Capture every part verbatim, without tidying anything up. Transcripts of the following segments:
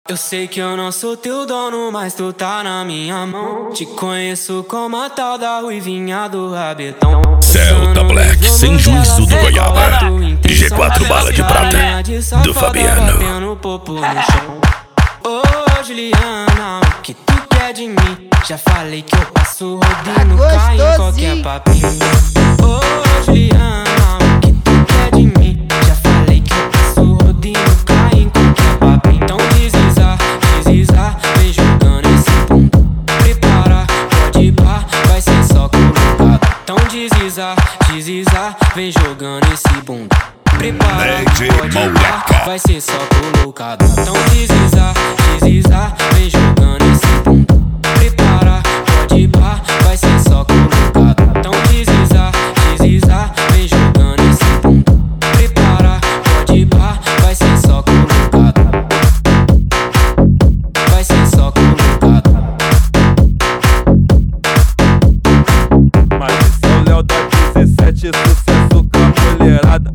Eu sei que eu não sou teu dono, mas tu tá na minha mão. Te conheço como a tal da ruivinha do rabetão. Celta Black, sem juízo do Goiaba. G quatro bala de prata do Fabiano. Ô Juliana, o que tu quer de mim? Já falei que eu passo rodando, cai em qualquer papinho. Ô Juliana, o que tu quer de mim? Já falei que eu passo rodando, cai em qualquer papinho. Então desliza, desliza, vem jogando esse bumbum. Prepara, pode ir pá, vai ser só colocado. Então desliza, desliza, vem jogando esse bumbum. Prepara, pode ir pá, vai ser só colocado. Então desliza, desliza, vem jogando esse bumbum. Prepara, pode ir pá, vai ser só colocado. Então desliza, desliza, vem jogando esse bumbum. Prepara, pode ir pá, vai ser só colocado. Vai ser só colocado. Mas esse é o Léo da dezessete, sucesso com a mulherada.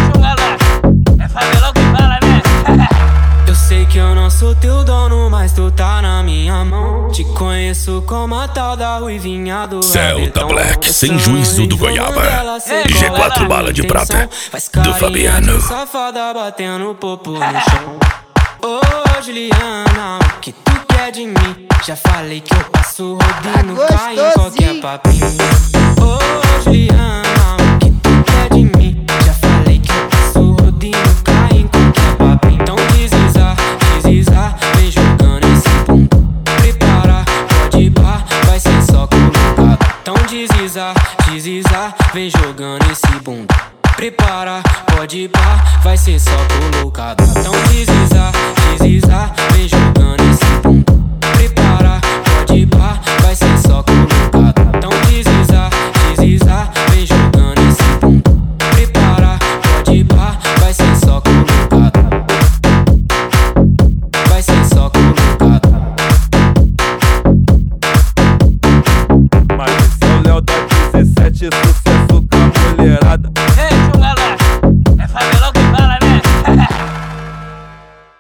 Sei que eu não sou teu dono, mas tu tá na minha mão. Te conheço como a tal da ruivinha do Celta Black, sem juízo do Goiaba. G quatro bala de prata do Fabiano. Safada batendo popo no chão. Ô Juliana, o que tu quer de mim? Já falei que eu passo rodando, cai em qualquer papinho. Ô Juliana, o que tu quer de mim? Já falei que eu passo rodando, cai em qualquer papinho. Então desliza, desliza, vem jogando esse bumbum. Prepara, pode ir pá, vai ser só colocado. Então desliza, desliza, vem jogando esse bumbum. Prepara, pode ir pá, vai ser só colocado. Então desliza, desliza, vem jogando esse bumbum. Prepara, pode ir pá, vai ser só colocado. Então desliza, desliza, vem jogando esse bumbum. Prepara, pode ir pá, vai ser só colocado. Vai ser só colocado. Mas esse é o Léo da dezessete, sucesso